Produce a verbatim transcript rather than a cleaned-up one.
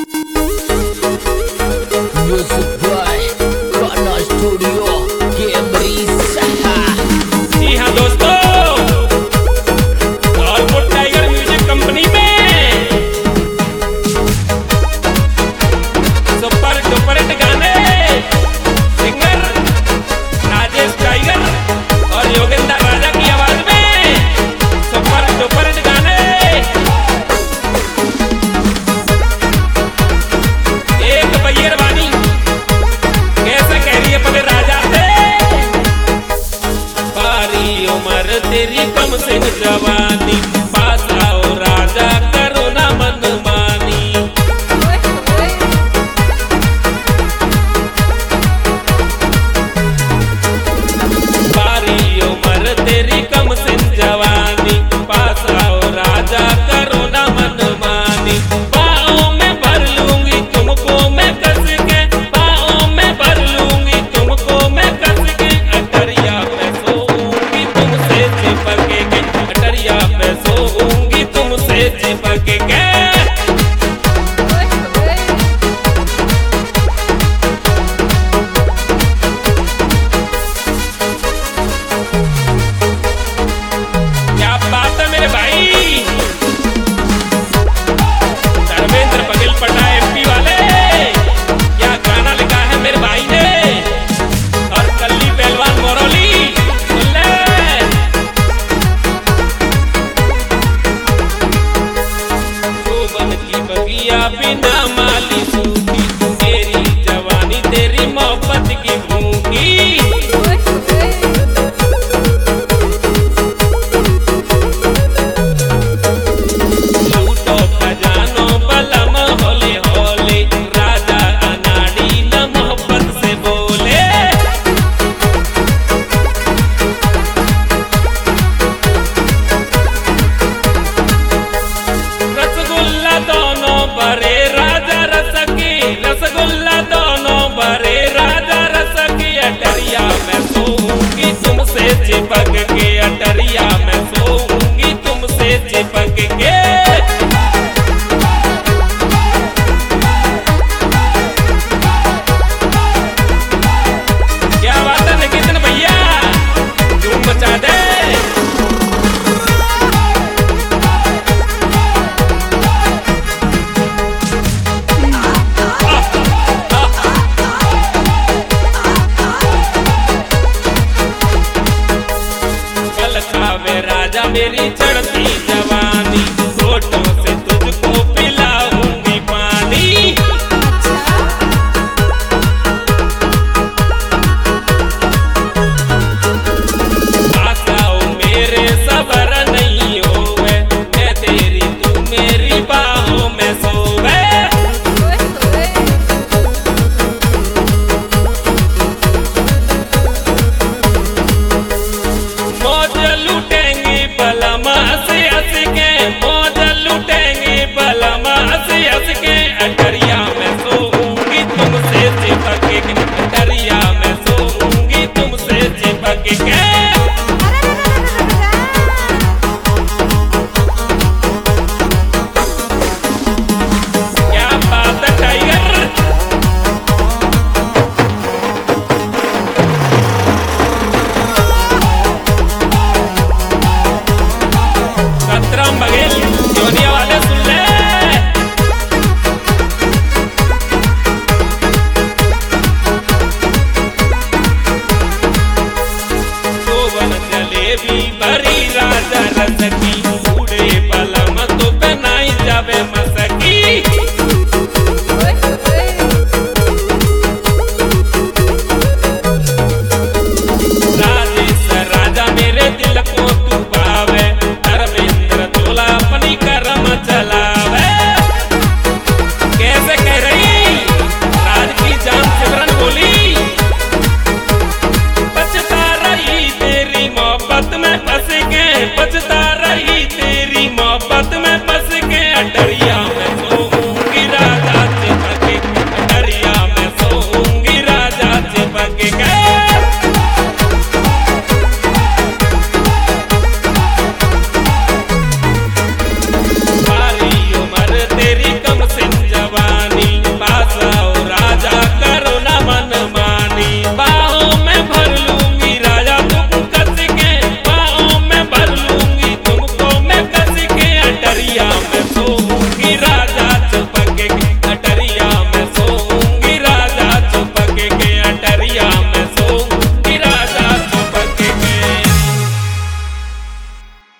Music by Kana Studio Camry Saha। जी हाँ दोस्तों, ऑलवुड टाइगर म्यूजिक कंपनी में सुपर डुपर हिट गाने सिंगर राजेश टाइगर और योगेंद्र राजा की आवाज में सुपर डुपर हिट गाने। एक बैयर वानी कैसे कह रही है पले राजा से, बारी उम्र तेरी कम से जवानी, पास आओ राजा करो ना मनमानी। बारी उम्र तेरी कम से जवानी, पास आओ राजा करो ना मनमानी। बाहों में भर लूंगी तुमको मैं कस के, बाहों में भर लूंगी तुमको मैं कस के। अटरिया पे सोऊंगी तुमसे चिपक के, अटरिया पे सोऊंगी तुमसे चिपक के। क्या बात है मेरे भाई, धर्मेंद्र बघेल पटा एमपी वाले, क्या गाना लिखा है मेरे भाई ने, और कल्ली पहलवान मोरौली सुन ले। शोभन की बगिया बिना माली